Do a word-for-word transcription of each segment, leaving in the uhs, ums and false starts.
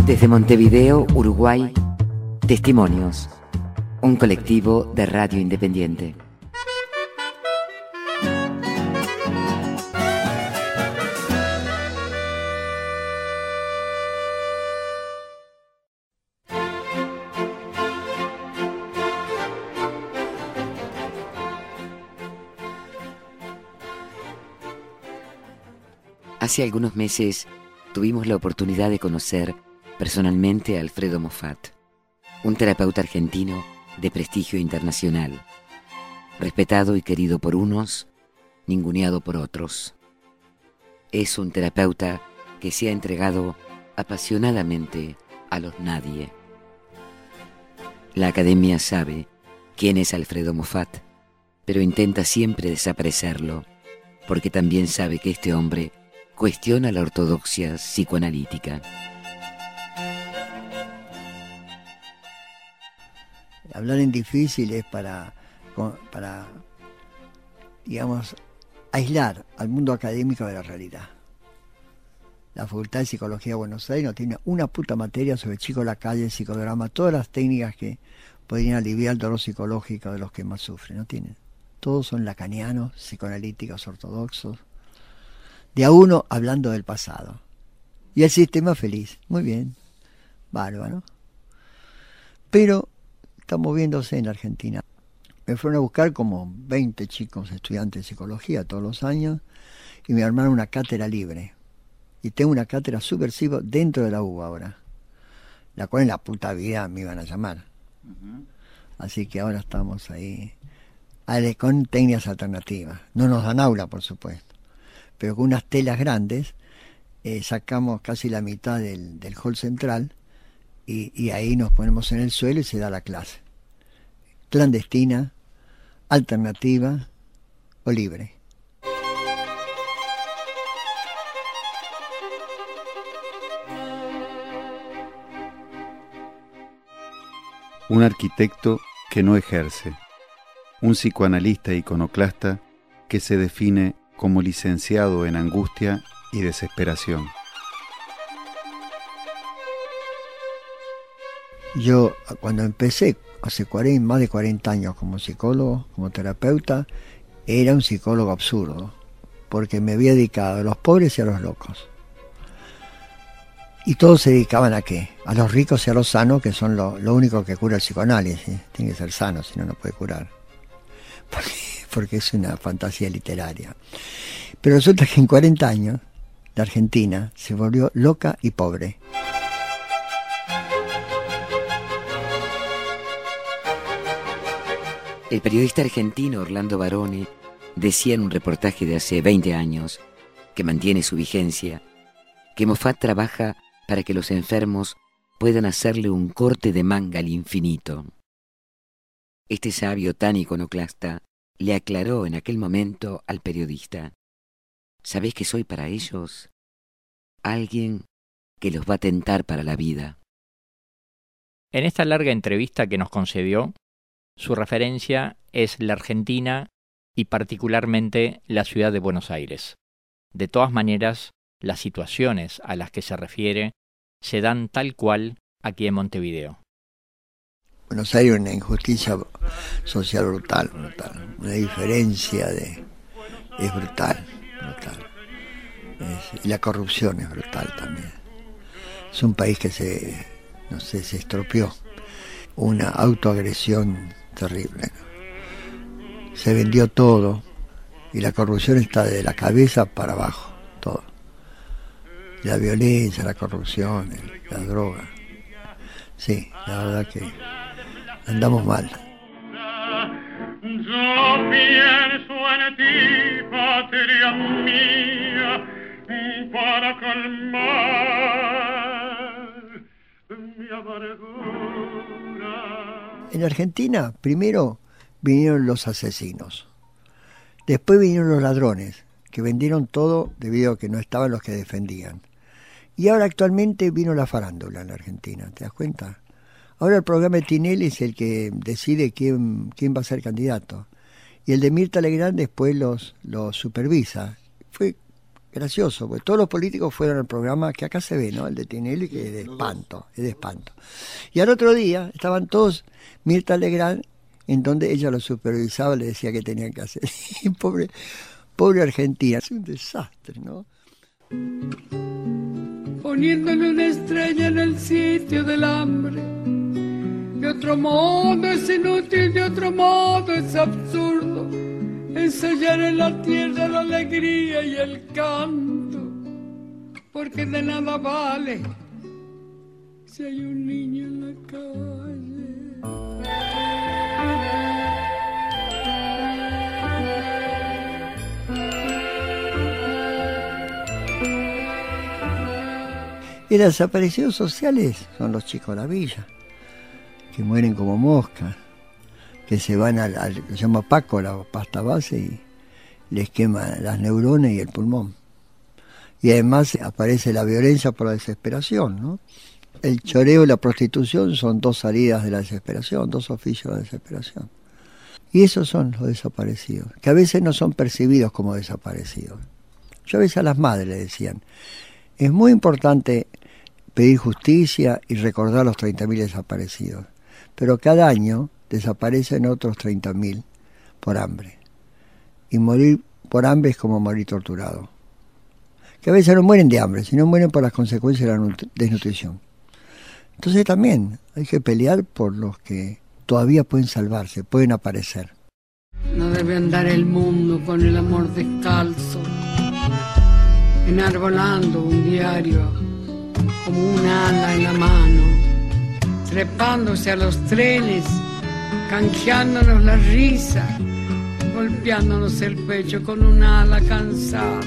Desde Montevideo, Uruguay, Testimonios, un colectivo de radio independiente. Hace algunos meses tuvimos la oportunidad de conocer personalmente a Alfredo Moffat, un terapeuta argentino de prestigio internacional, respetado y querido por unos, ninguneado por otros. Es un terapeuta que se ha entregado apasionadamente a los nadie. La academia sabe quién es Alfredo Moffat, pero intenta siempre desaparecerlo, porque también sabe que este hombre cuestiona la ortodoxia psicoanalítica. Hablar en difícil es para, para, digamos, aislar al mundo académico de la realidad. La Facultad de Psicología de Buenos Aires no tiene una puta materia sobre chico de la calle, psicodrama, todas las técnicas que podrían aliviar el dolor psicológico de los que más sufren, no tienen. Todos son lacanianos, psicoanalíticos ortodoxos, de a uno hablando del pasado. Y el sistema feliz, muy bien, bárbaro. Pero está moviéndose en la Argentina. Me fueron a buscar como veinte chicos estudiantes de psicología todos los años y me armaron una cátedra libre. Y tengo una cátedra subversiva dentro de la U B A ahora, la cual en la puta vida me iban a llamar. Uh-huh. Así que ahora estamos ahí con técnicas alternativas. No nos dan aula, por supuesto, pero con unas telas grandes eh, sacamos casi la mitad del, del hall central y, y ahí nos ponemos en el suelo y se da la clase. Clandestina, alternativa o libre. Un arquitecto que no ejerce, un psicoanalista iconoclasta que se define como licenciado en angustia y desesperación. Yo cuando empecé, hace cuarenta, más de cuarenta años como psicólogo, como terapeuta, era un psicólogo absurdo, porque me había dedicado a los pobres y a los locos. Y todos se dedicaban a qué? A los ricos y a los sanos, que son lo, lo único que cura el psicoanálisis. Tiene que ser sano, si no, no puede curar. Porque, porque es una fantasía literaria. Pero resulta que en cuarenta años, la Argentina se volvió loca y pobre. El periodista argentino Orlando Barone decía en un reportaje de hace veinte años, que mantiene su vigencia, que Moffat trabaja para que los enfermos puedan hacerle un corte de manga al infinito. Este sabio tan iconoclasta le aclaró en aquel momento al periodista: ¿sabés que soy para ellos? Alguien que los va a tentar para la vida. En esta larga entrevista que nos concedió, su referencia es la Argentina y particularmente la ciudad de Buenos Aires. De todas maneras, las situaciones a las que se refiere se dan tal cual aquí en Montevideo. Buenos Aires es una injusticia social brutal, brutal. Una diferencia de es brutal, brutal. Es, y la corrupción es brutal también. Es un país que se, no sé, se estropeó. Una autoagresión terrible, ¿no? Se vendió todo y la corrupción está de la cabeza para abajo, todo. La violencia, la corrupción, la droga. Sí, la verdad que andamos mal. Yo pienso en ti, patria mía, para calmar mi amargura. En Argentina, primero vinieron los asesinos. Después vinieron los ladrones, que vendieron todo debido a que no estaban los que defendían. Y ahora actualmente vino la farándula en la Argentina, ¿te das cuenta? Ahora el programa de Tinelli es el que decide quién, quién va a ser candidato. Y el de Mirta Legrand después los, los supervisa. Fue gracioso, porque todos los políticos fueron al programa que acá se ve, ¿no? El de Tinelli, que es de espanto, es de espanto. Y al otro día estaban todos, Mirta Legrand, en donde ella lo supervisaba, le decía qué tenían que hacer. Y pobre, pobre Argentina, es un desastre, ¿no? Poniéndole una estrella en el sitio del hambre. De otro modo es inútil, de otro modo es absurdo ensayar en la tierra la alegría y el canto, porque de nada vale si hay un niño en la calle. Y los desaparecidos sociales son los chicos de la villa, que mueren como moscas, que se van al, al se llama Paco, la pasta base, y les quema las neuronas y el pulmón. Y además aparece la violencia por la desesperación, ¿no? El choreo y la prostitución son dos salidas de la desesperación, dos oficios de la desesperación. Y esos son los desaparecidos, que a veces no son percibidos como desaparecidos. Yo a veces a las madres le decían, es muy importante pedir justicia y recordar los treinta mil desaparecidos, pero cada año desaparecen otros treinta mil por hambre. Y morir por hambre es como morir torturado. Que a veces no mueren de hambre, sino mueren por las consecuencias de la desnutrición. Entonces también hay que pelear por los que todavía pueden salvarse, pueden aparecer. No debe andar el mundo con el amor descalzo, enarbolando un diario como un ala en la mano, trepándose a los trenes, canjeándonos la risa, golpeándonos el pecho con un ala cansada.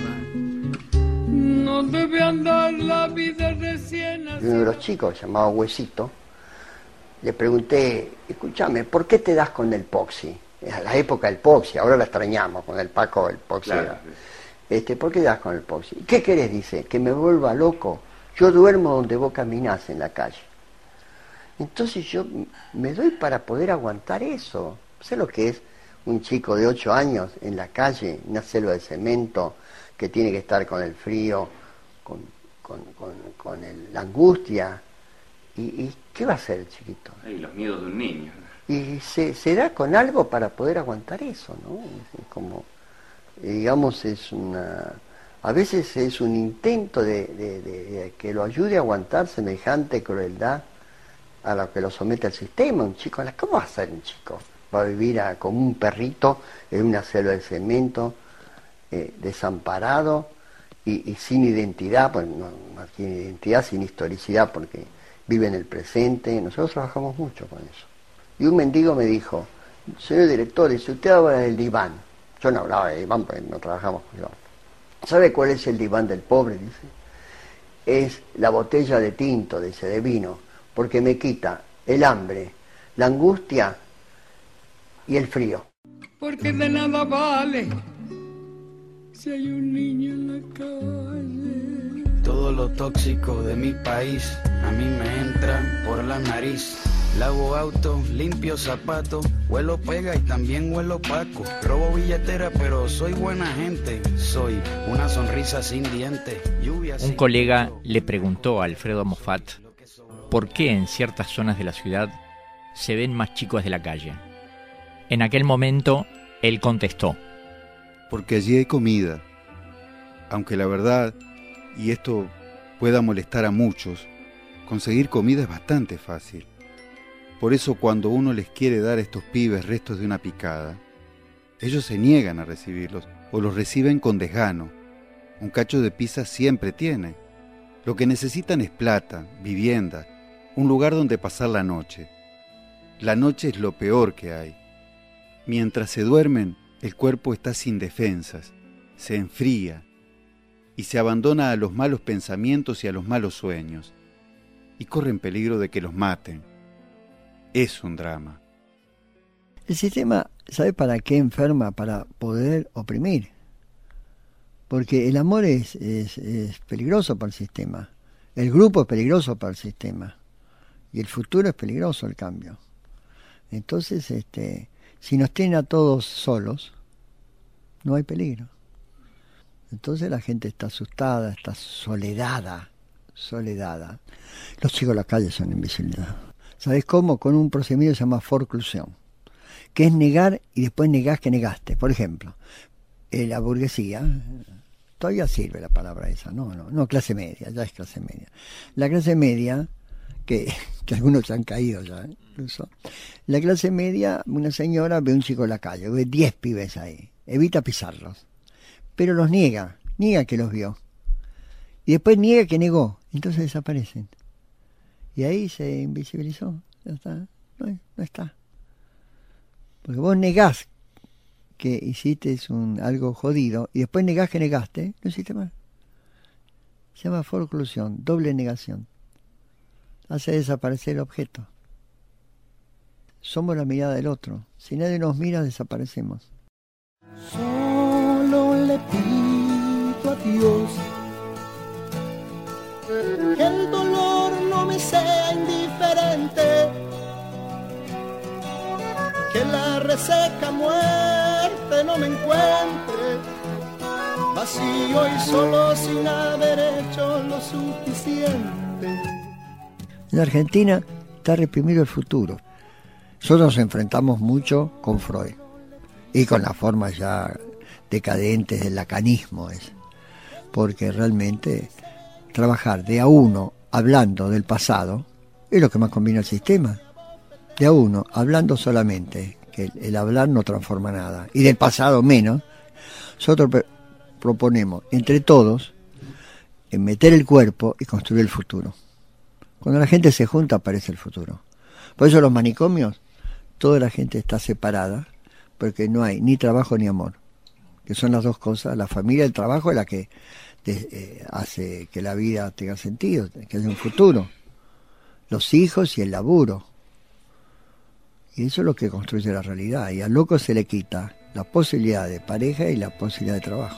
No debe andar la vida recién nacida. Uno de los chicos, llamado Huesito, le pregunté, escúchame, ¿por qué te das con el Poxy? Es la época del Poxy, ahora la extrañamos con el Paco, el Poxy. Claro. Este, ¿por qué te das con el Poxy? ¿Qué querés? Dice, que me vuelva loco. Yo duermo donde vos caminás en la calle. Entonces yo me doy para poder aguantar eso. ¿Sé lo que es un chico de ocho años en la calle, una selva de cemento, que tiene que estar con el frío, con, con, con, con el, la angustia? ¿Y, ¿Y qué va a hacer el chiquito? Y los miedos de un niño. Y se, se da con algo para poder aguantar eso, ¿no? Es como, digamos, es una... A veces es un intento de, de, de, de que lo ayude a aguantar semejante crueldad a lo que lo somete al sistema. Un chico, ¿cómo va a ser un chico? Va a vivir a, como un perrito en una selva de cemento, eh, desamparado y, y sin identidad, pues no, no tiene identidad, sin historicidad, porque vive en el presente. Nosotros trabajamos mucho con eso. Y un mendigo me dijo, señor director, si usted habla del diván, yo no hablaba de diván porque no trabajamos con diván. ¿Sabe cuál es el diván del pobre? Dice. Es la botella de tinto, dice, de vino, porque me quita el hambre, la angustia y el frío. Porque de nada vale si hay un niño en la calle. Todo lo tóxico de mi país a mí me entra por la nariz. Lavo autos, limpio zapatos, huelo pega y también huelo paco. Robo billetera, pero soy buena gente. Soy una sonrisa sin dientes. Lluvia Un sin colega viento. le preguntó a Alfredo Moffat por qué en ciertas zonas de la ciudad se ven más chicos de la calle. En aquel momento, él contestó: Porque allí hay comida. Aunque la verdad, y esto pueda molestar a muchos, conseguir comida es bastante fácil. Por eso cuando uno les quiere dar a estos pibes restos de una picada, ellos se niegan a recibirlos o los reciben con desgano. Un cacho de pizza siempre tiene. Lo que necesitan es plata, vivienda, un lugar donde pasar la noche. La noche es lo peor que hay. Mientras se duermen, el cuerpo está sin defensas, se enfría y se abandona a los malos pensamientos y a los malos sueños, y corren peligro de que los maten. Es un drama. El sistema, ¿sabe para qué enferma? Para poder oprimir. Porque el amor es, es, es peligroso para el sistema. El grupo es peligroso para el sistema. Y el futuro es peligroso, el cambio. Entonces, este, si nos tienen a todos solos, no hay peligro. Entonces la gente está asustada, está soledada, soledada. Los chicos de la calle son invisibilidad. ¿Sabes cómo? Con un procedimiento que se llama forclusión, que es negar y después negás que negaste. Por ejemplo, eh, la burguesía, todavía sirve la palabra esa, no, no, no, clase media, ya es clase media. La clase media, que, que algunos se han caído ya, incluso. La clase media, una señora ve un chico en la calle, ve diez pibes ahí, evita pisarlos, pero los niega, niega que los vio. Y después niega que negó, entonces desaparecen. Y ahí se invisibilizó, ya está, no, no está. Porque vos negás que hiciste un, algo jodido y después negás que negaste, no hiciste mal. Se llama forclusión, doble negación. Hace desaparecer el objeto. Somos la mirada del otro. Si nadie nos mira, desaparecemos. Solo le pido a Dios que el dolor no me sea indiferente, que la reseca muerte no me encuentre vacío y solo sin haber hecho lo suficiente. En Argentina está reprimido el futuro. Nosotros nos enfrentamos mucho con Freud y con las formas ya decadentes del lacanismo, es, porque realmente trabajar de a uno hablando del pasado es lo que más conviene al sistema. De a uno, hablando solamente, que el, el hablar no transforma nada, y del pasado menos. Nosotros pre- proponemos, entre todos, en meter el cuerpo y construir el futuro. Cuando la gente se junta aparece el futuro. Por eso los manicomios, toda la gente está separada, porque no hay ni trabajo ni amor, que son las dos cosas. La familia, el trabajo es la que de, eh, hace que la vida tenga sentido, que haya un futuro. Los hijos y el laburo. Y eso es lo que construye la realidad. Y al loco se le quita la posibilidad de pareja y la posibilidad de trabajo.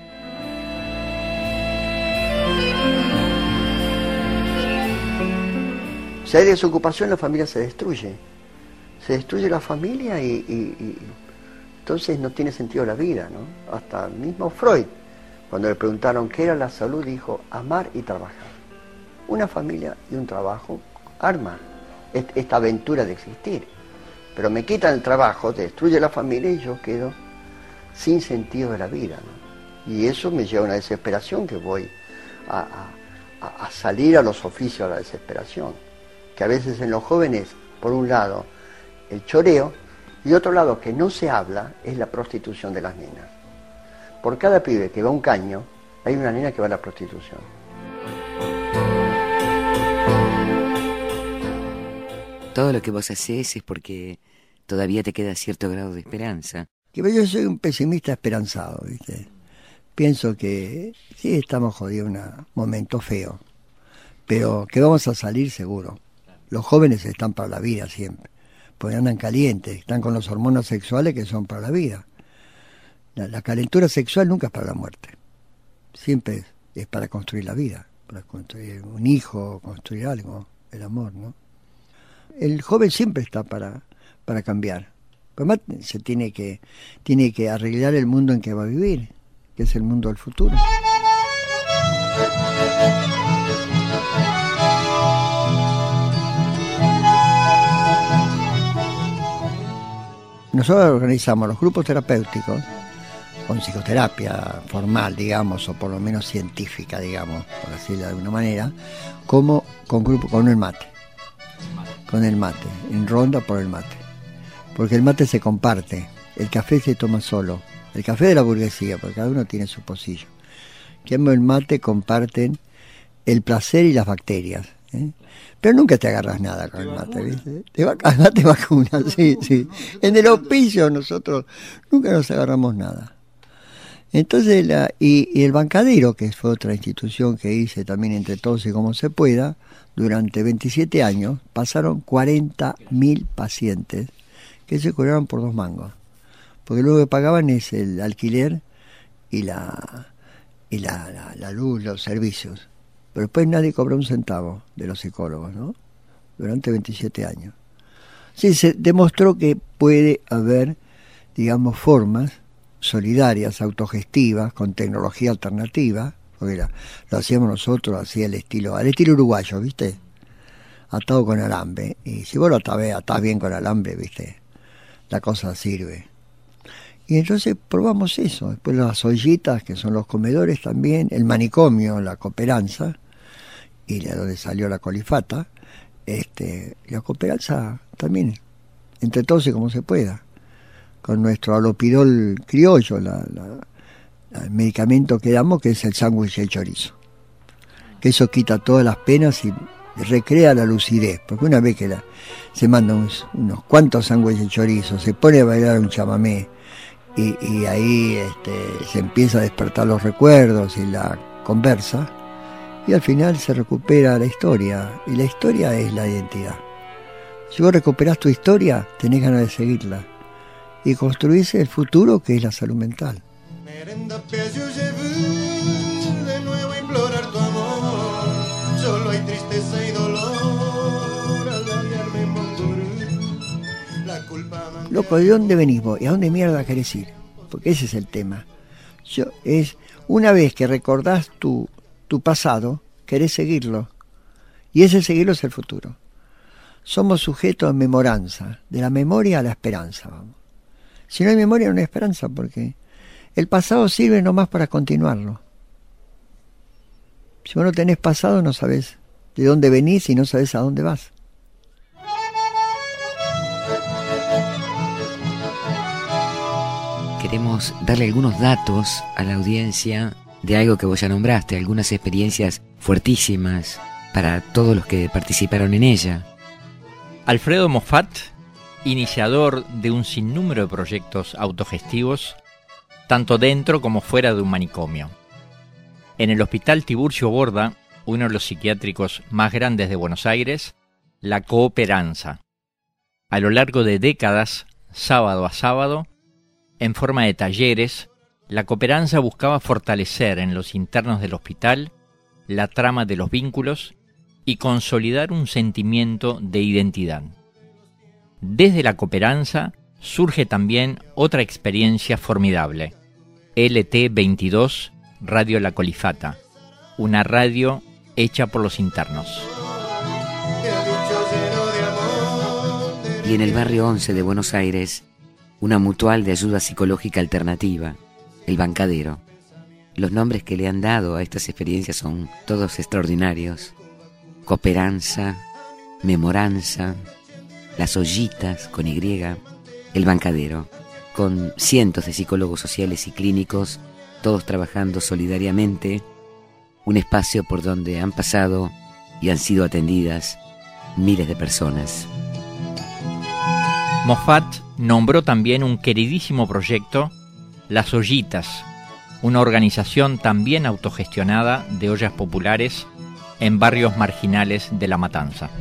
Si hay desocupación, la familia se destruye. Se destruye la familia y, y, y entonces no tiene sentido la vida, ¿no? Hasta el mismo Freud, cuando le preguntaron qué era la salud, dijo amar y trabajar. Una familia y un trabajo arma esta aventura de existir. Pero me quitan el trabajo, destruye la familia y yo quedo sin sentido de la vida, ¿no? Y eso me lleva a una desesperación que voy a, a, a salir a los oficios de la desesperación. Que a veces en los jóvenes, por un lado, el choreo, y otro lado que no se habla, es la prostitución de las nenas. Por cada pibe que va a un caño, hay una nena que va a la prostitución. Todo lo que vos hacés es porque todavía te queda cierto grado de esperanza. Que yo soy un pesimista esperanzado, ¿viste? Pienso que sí estamos jodidos en un momento feo, pero que vamos a salir seguro. Los jóvenes están para la vida siempre, porque andan calientes, están con los hormonas sexuales que son para la vida. La, la calentura sexual nunca es para la muerte, siempre es, es para construir la vida, para construir un hijo, construir algo, el amor, ¿no? El joven siempre está para, para cambiar. Además se tiene que, tiene que arreglar el mundo en que va a vivir, que es el mundo del futuro. Nosotros organizamos los grupos terapéuticos con psicoterapia formal, digamos, o por lo menos científica, digamos, por decirlo de alguna manera, como con grupo, con el mate. Con el mate, en ronda por el mate. Porque el mate se comparte, el café se toma solo, el café de la burguesía, porque cada uno tiene su pocillo. Que en el mate comparten el placer y las bacterias, ¿eh? Pero nunca te agarras nada con el mate, ¿viste? Te va, el mate vacuna, sí, sí. En el hospicio nosotros nunca nos agarramos nada. Entonces, la, y, y el bancadero, que fue otra institución que hice también entre todos y como se pueda, durante veintisiete años pasaron cuarenta mil pacientes que se curaron por dos mangos. Porque lo que pagaban es el alquiler y la, y la, la, la luz, los servicios. Pero después nadie cobró un centavo de los psicólogos, ¿no? Durante veintisiete años. Sí, se demostró que puede haber, digamos, formas solidarias, autogestivas, con tecnología alternativa, porque la, lo hacíamos nosotros así al estilo, al estilo uruguayo, ¿viste? Atado con alambre. Y si vos lo atás, atás bien con alambre, ¿viste? La cosa sirve. Y entonces probamos eso. Después las ollitas, que son los comedores también, el manicomio, la cooperanza, y de donde salió la colifata, este, la cooperanza también, entre todos y como se pueda, con nuestro alopidol criollo, la, la, el medicamento que damos, que es el sándwich y el chorizo, que eso quita todas las penas y recrea la lucidez, porque una vez que la, se manda unos, unos cuantos sándwiches de chorizo, se pone a bailar un chamamé, y, y ahí este, se empieza a despertar los recuerdos y la conversa, y al final se recupera la historia, y la historia es la identidad. Si vos recuperás tu historia, tenés ganas de seguirla y construirse el futuro, que es la salud mental. De nuevo implorar tu amor, solo hay tristeza y dolor al dañarme en la culpa. Loco, ¿de dónde venís vos? ¿Y a dónde mierda querés ir? Porque ese es el tema. Yo, es una vez que recordás tu, tu pasado, querés seguirlo. Y ese seguirlo es el futuro. Somos sujetos de memoranza, de la memoria a la esperanza, vamos. Si no hay memoria, no hay esperanza, porque el pasado sirve nomás para continuarlo. Si vos no tenés pasado, no sabés de dónde venís y no sabés a dónde vas. Queremos darle algunos datos a la audiencia de algo que vos ya nombraste, algunas experiencias fuertísimas para todos los que participaron en ella. Alfredo Moffat, iniciador de un sinnúmero de proyectos autogestivos, tanto dentro como fuera de un manicomio. En el Hospital Tiburcio Borda, uno de los psiquiátricos más grandes de Buenos Aires, la cooperanza. A lo largo de décadas, sábado a sábado, en forma de talleres, la cooperanza buscaba fortalecer en los internos del hospital la trama de los vínculos y consolidar un sentimiento de identidad. Desde la cooperanza surge también otra experiencia formidable, L T veintidós Radio La Colifata, una radio hecha por los internos. Y en el barrio once de Buenos Aires, una mutual de ayuda psicológica alternativa, El Bancadero. Los nombres que le han dado a estas experiencias son todos extraordinarios. Cooperanza, Memoranza, Las Ollitas con Y, El Bancadero, con cientos de psicólogos sociales y clínicos, todos trabajando solidariamente, un espacio por donde han pasado y han sido atendidas miles de personas. Moffat nombró también un queridísimo proyecto, Las Ollitas, una organización también autogestionada de ollas populares en barrios marginales de La Matanza.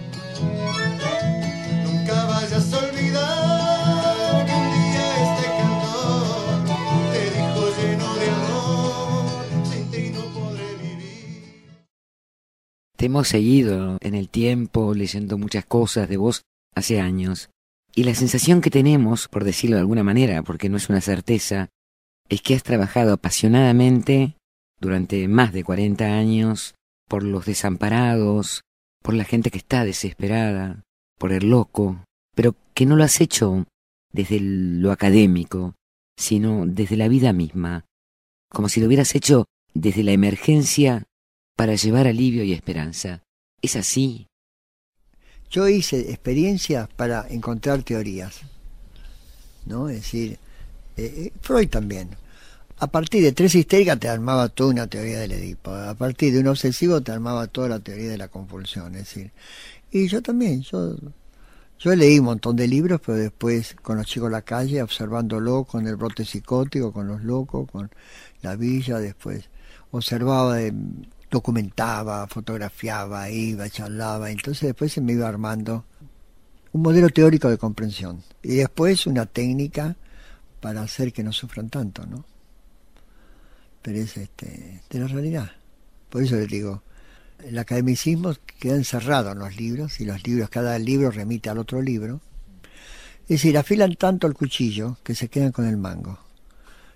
Nunca vayas a olvidar que un día este cantor te dijo lleno de amor, sin ti no podré vivir. Te hemos seguido en el tiempo, leyendo muchas cosas de vos hace años. Y la sensación que tenemos, por decirlo de alguna manera, porque no es una certeza, es que has trabajado apasionadamente durante más de cuarenta años por los desamparados, por la gente que está desesperada, por el loco, pero que no lo has hecho desde lo académico, sino desde la vida misma, como si lo hubieras hecho desde la emergencia para llevar alivio y esperanza. ¿Es así? Yo hice experiencias para encontrar teorías, ¿no? Es decir, eh, Freud también. A partir de tres histéricas te armaba toda una teoría del Edipo. A partir de un obsesivo te armaba toda la teoría de la compulsión. Es decir, y yo también, yo, yo leí un montón de libros, pero después con los chicos en la calle, observándolo con el brote psicótico, con los locos, con la villa, después observaba, eh, documentaba, fotografiaba, iba, charlaba, entonces después se me iba armando un modelo teórico de comprensión y después una técnica para hacer que no sufran tanto, ¿no? Pero es este, de la realidad. Por eso les digo, el academicismo queda encerrado en los libros y los libros, cada libro remite al otro libro. Es decir, afilan tanto el cuchillo que se quedan con el mango.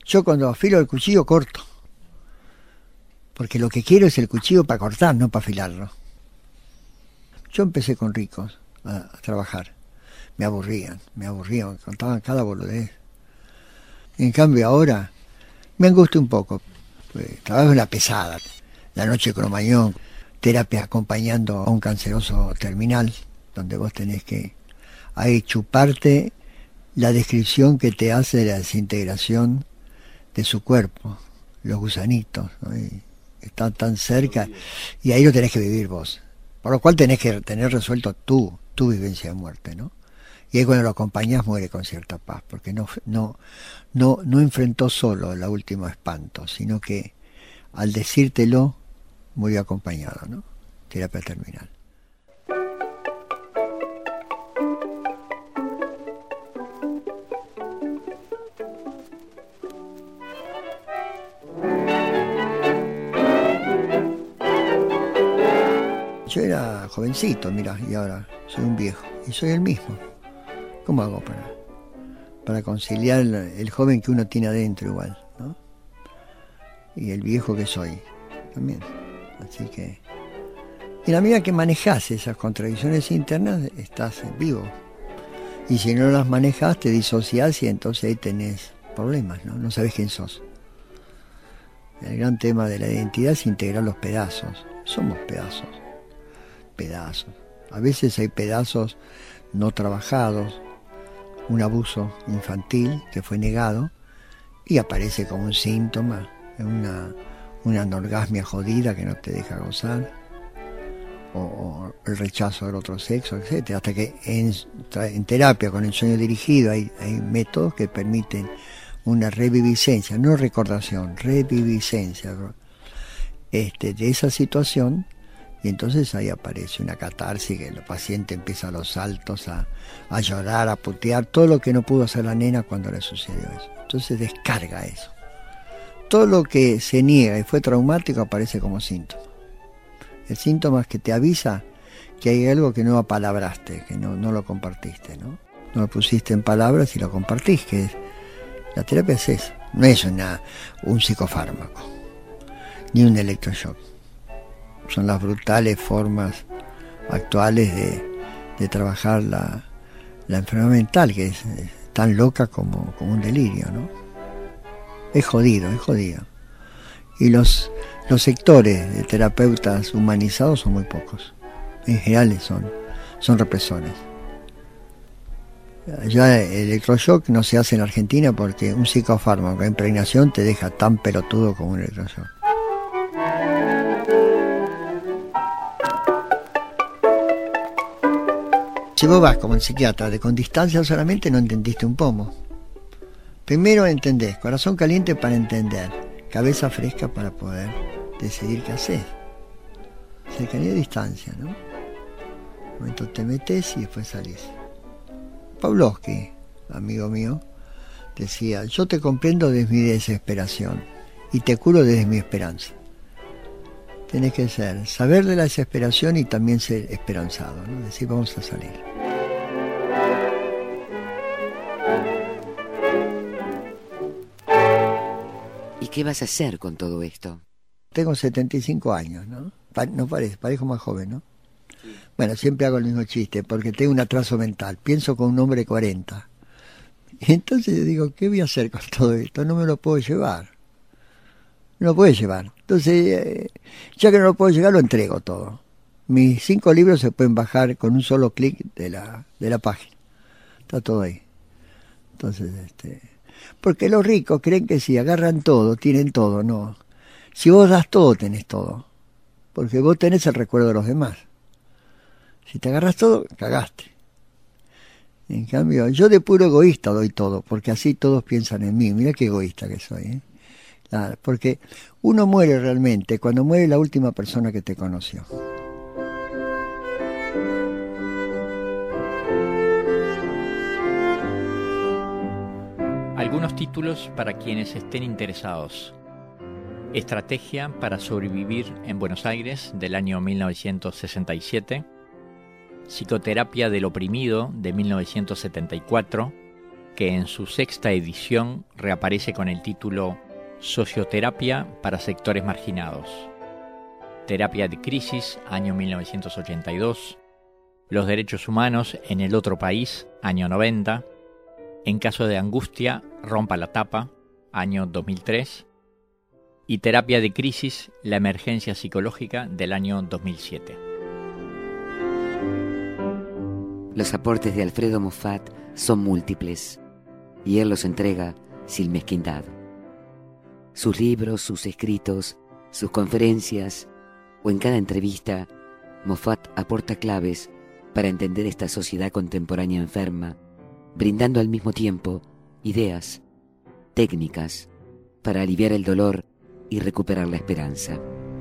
Yo cuando afilo el cuchillo corto. Porque lo que quiero es el cuchillo para cortar, no para afilarlo. Yo empecé con ricos a, a trabajar. Me aburrían, me aburrían, me contaban cada boludez. En cambio ahora me angustia un poco. Pues, trabajo en la pesada, la noche cromañón, terapia acompañando a un canceroso terminal, donde vos tenés que ahí chuparte la descripción que te hace de la desintegración de su cuerpo, los gusanitos, ¿no? Y están tan cerca, y ahí lo tenés que vivir vos. Por lo cual tenés que tener resuelto tú, tu vivencia de muerte, ¿no? Y ahí cuando lo acompañás muere con cierta paz, porque no, no, no, no enfrentó solo el último espanto, sino que al decírtelo murió acompañado, ¿no? Terapia terminal. Yo era jovencito, mira, y ahora soy un viejo, y soy el mismo. ¿Cómo hago para, para conciliar el, el joven que uno tiene adentro igual, ¿no? Y el viejo que soy, también. Así que... Y la medida que manejás esas contradicciones internas, estás vivo. Y si no las manejás, te disociás y entonces ahí tenés problemas, ¿no? No sabés quién sos. El gran tema de la identidad es integrar los pedazos. Somos pedazos. Pedazos. A veces hay pedazos no trabajados, un abuso infantil que fue negado y aparece como un síntoma, una, una anorgasmia jodida que no te deja gozar, o, o el rechazo del otro sexo, etcétera. Hasta que en, en terapia con el sueño dirigido hay, hay métodos que permiten una reviviscencia, no recordación, reviviscencia este, de esa situación. Y entonces ahí aparece una catarsis que el paciente empieza a los saltos, a, a llorar, a putear, todo lo que no pudo hacer la nena cuando le sucedió eso. Entonces descarga eso. Todo lo que se niega y fue traumático aparece como síntoma. El síntoma es que te avisa que hay algo que no apalabraste, que no, no lo compartiste, ¿no? No lo pusiste en palabras y lo compartís, que es, la terapia es eso. No es una, un psicofármaco, ni un electroshock. Son las brutales formas actuales de, de trabajar la, la enfermedad mental, que es, es tan loca como, como un delirio, ¿no? Es jodido, es jodido. Y los, los sectores de terapeutas humanizados son muy pocos. En general son, son represores. Ya el electroshock no se hace en Argentina porque un psicofármaco de impregnación te deja tan pelotudo como un electroshock. Si vos vas como el psiquiatra de con distancia solamente, no entendiste un pomo. Primero entendés, corazón caliente para entender, cabeza fresca para poder decidir qué hacer. Cercanía de distancia, ¿no? Un momento te metes y después salís. Pavlovsky, amigo mío, decía, yo te comprendo desde mi desesperación y te curo desde mi esperanza. Tenés que ser, saber de la desesperación y también ser esperanzado, ¿no? Decir, vamos a salir. ¿Y qué vas a hacer con todo esto? Tengo setenta y cinco años, ¿no? Pa- no parece, parezco más joven, ¿no? Sí. Bueno, siempre hago el mismo chiste, porque tengo un atraso mental. Pienso con un hombre de cuarenta. Y entonces yo digo, ¿qué voy a hacer con todo esto? No me lo puedo llevar. No lo puedo llevar. Entonces, eh, ya que no lo puedo llevar, lo entrego todo. Mis cinco libros se pueden bajar con un solo clic de la, de la página. Está todo ahí. Entonces, este... Porque los ricos creen que si agarran todo, tienen todo, no. Si vos das todo, tenés todo. Porque vos tenés el recuerdo de los demás. Si te agarras todo, cagaste. En cambio, yo de puro egoísta doy todo, porque así todos piensan en mí. Mirá qué egoísta que soy, ¿eh? Claro, porque uno muere realmente cuando muere la última persona que te conoció. Algunos títulos para quienes estén interesados. Estrategia para sobrevivir en Buenos Aires, del año mil novecientos sesenta y siete. Psicoterapia del oprimido, de mil novecientos setenta y cuatro. que en su sexta edición reaparece con el título Socioterapia para sectores marginados. Terapia de crisis, año mil novecientos ochenta y dos. Los derechos humanos en el otro país, año noventa. En caso de angustia, rompa la tapa, año dos mil tres. Y Terapia de crisis, la emergencia psicológica, del año dos mil siete. Los aportes de Alfredo Moffat son múltiples y él los entrega sin mezquindad. Sus libros, sus escritos, sus conferencias o en cada entrevista, Moffat aporta claves para entender esta sociedad contemporánea enferma, brindando al mismo tiempo ideas, técnicas para aliviar el dolor y recuperar la esperanza.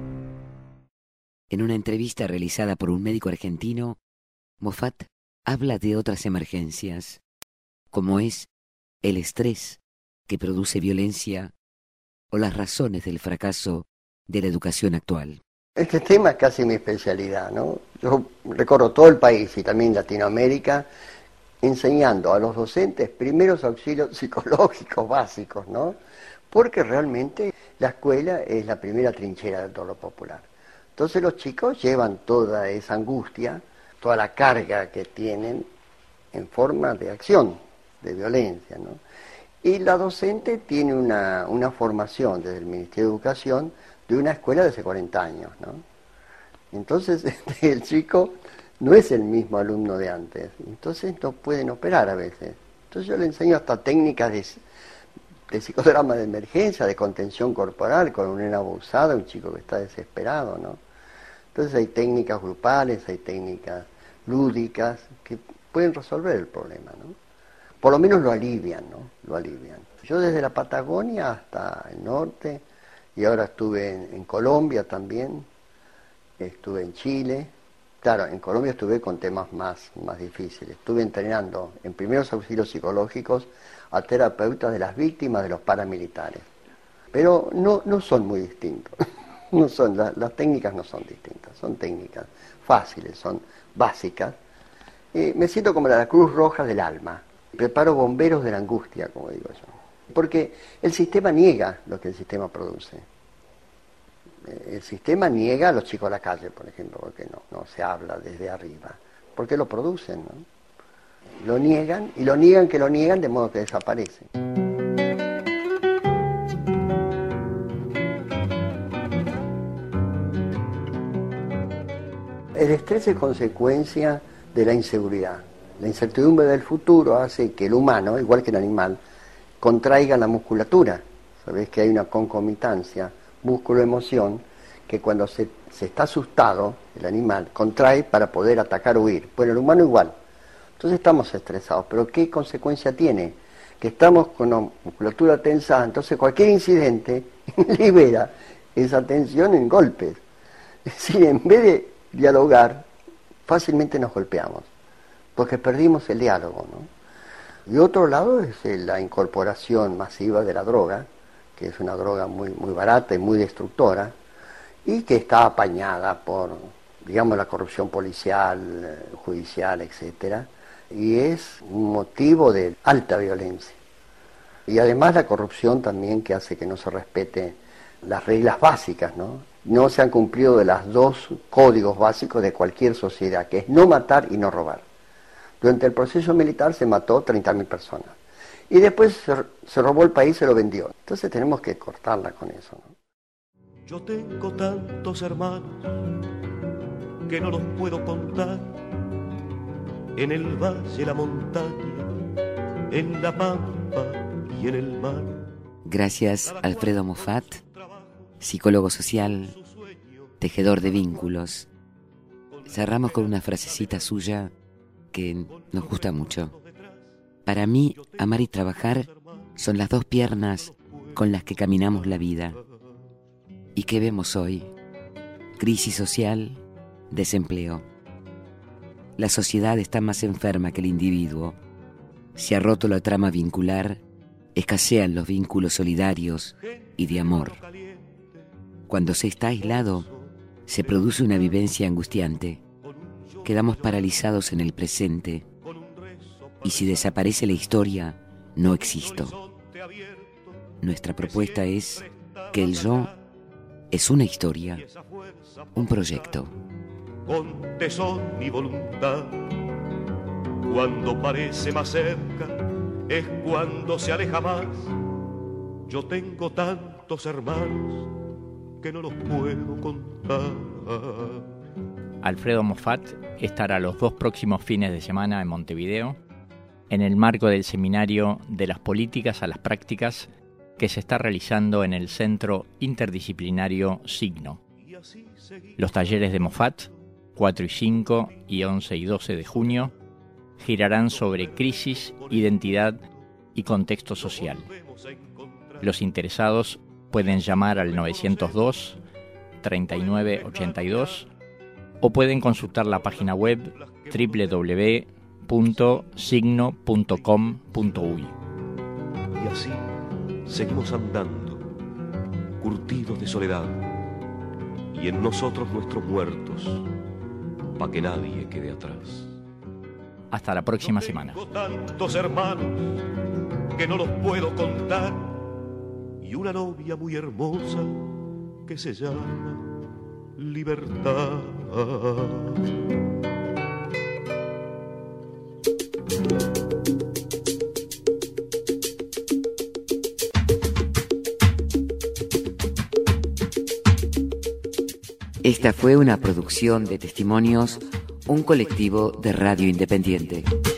En una entrevista realizada por un médico argentino, Moffat habla de otras emergencias, como es el estrés que produce violencia o las razones del fracaso de la educación actual. Este tema es casi mi especialidad, ¿no? Yo recorro todo el país y también Latinoamérica enseñando a los docentes primeros auxilios psicológicos básicos, ¿no? Porque realmente la escuela es la primera trinchera del dolor popular. Entonces los chicos llevan toda esa angustia, toda la carga que tienen en forma de acción, de violencia, ¿no? Y la docente tiene una, una formación desde el Ministerio de Educación de una escuela de hace cuarenta años, ¿no? Entonces el chico no es el mismo alumno de antes, entonces no pueden operar a veces. Entonces yo le enseño hasta técnicas de, de psicodrama de emergencia, de contención corporal, con una nena abusada, un chico que está desesperado, ¿no? Entonces hay técnicas grupales, hay técnicas lúdicas que pueden resolver el problema, ¿no? Por lo menos lo alivian, ¿no? Lo alivian. Yo desde la Patagonia hasta el norte, y ahora estuve en, en Colombia también, estuve en Chile. Claro, en Colombia estuve con temas más, más difíciles. Estuve entrenando en primeros auxilios psicológicos a terapeutas de las víctimas de los paramilitares. Pero no, no son muy distintos. No son, la, las técnicas no son distintas, son técnicas fáciles, son básicas. Eh, me siento como la Cruz Roja del alma. Preparo bomberos de la angustia, como digo yo. Porque el sistema niega lo que el sistema produce. Eh, el sistema niega a los chicos a la calle, por ejemplo, porque no, no se habla desde arriba. Porque lo producen, ¿no? Lo niegan, y lo niegan que lo niegan de modo que desaparece. El estrés es consecuencia de la inseguridad. La incertidumbre del futuro hace que el humano, igual que el animal, contraiga la musculatura. Sabés que hay una concomitancia, músculo-emoción, que cuando se, se está asustado, el animal contrae para poder atacar o huir. Bueno, el humano igual. Entonces estamos estresados, pero ¿qué consecuencia tiene? Que estamos con la musculatura tensada, entonces cualquier incidente libera esa tensión en golpes. Es decir, en vez de dialogar, fácilmente nos golpeamos, porque perdimos el diálogo, ¿no? Y otro lado es la incorporación masiva de la droga, que es una droga muy, muy barata y muy destructora, y que está apañada por, digamos, la corrupción policial, judicial, etcétera, y es un motivo de alta violencia. Y además la corrupción también, que hace que no se respete las reglas básicas, ¿no? No se han cumplido de los dos códigos básicos de cualquier sociedad, que es no matar y no robar. Durante el proceso militar se mató treinta mil personas. Y después se, se robó el país y se lo vendió. Entonces tenemos que cortarla con eso, ¿no? Yo tengo tantos hermanos que no los puedo contar. En el valle, la montaña, en la pampa y en el mar. Gracias, Alfredo Moffat, psicólogo social, tejedor de vínculos. Cerramos con una frasecita suya que nos gusta mucho. Para mí, amar y trabajar son las dos piernas con las que caminamos la vida. ¿Y qué vemos hoy? Crisis social, desempleo. La sociedad está más enferma que el individuo. Se ha roto la trama vincular, escasean los vínculos solidarios y de amor. Cuando se está aislado, se produce una vivencia angustiante. Quedamos paralizados en el presente. Y si desaparece la historia, no existo. Nuestra propuesta es que el yo es una historia, un proyecto. Con tesón y voluntad, cuando parece más cerca, es cuando se aleja más. Yo tengo tantos hermanos que no los puedo contar. Alfredo Moffat estará los dos próximos fines de semana en Montevideo, en el marco del seminario De las políticas a las prácticas que se está realizando en el Centro Interdisciplinario Signo. Los talleres de Moffat, cuatro y cinco y once y doce de junio, girarán sobre crisis, identidad y contexto social. Los interesados pueden llamar al novecientos dos, treinta y nueve ochenta y dos o pueden consultar la página web doble u doble u doble u punto signo punto com punto uy. Y así seguimos andando, curtidos de soledad, y en nosotros nuestros muertos, pa' que nadie quede atrás. Hasta la próxima semana. Tengo tantos hermanos que no los puedo contar, y una novia muy hermosa que se llama Libertad. Esta fue una producción de Testimonios, un colectivo de radio independiente.